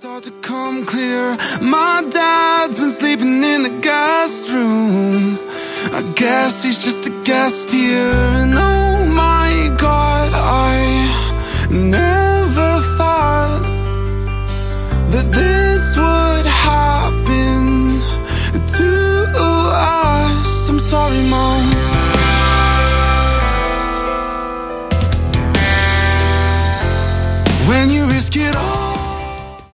start to come clear. My dad's been sleeping in the guest room. I guess he's just a guest here. And oh my God, I never thought that this would happen to us. I'm sorry, Mom.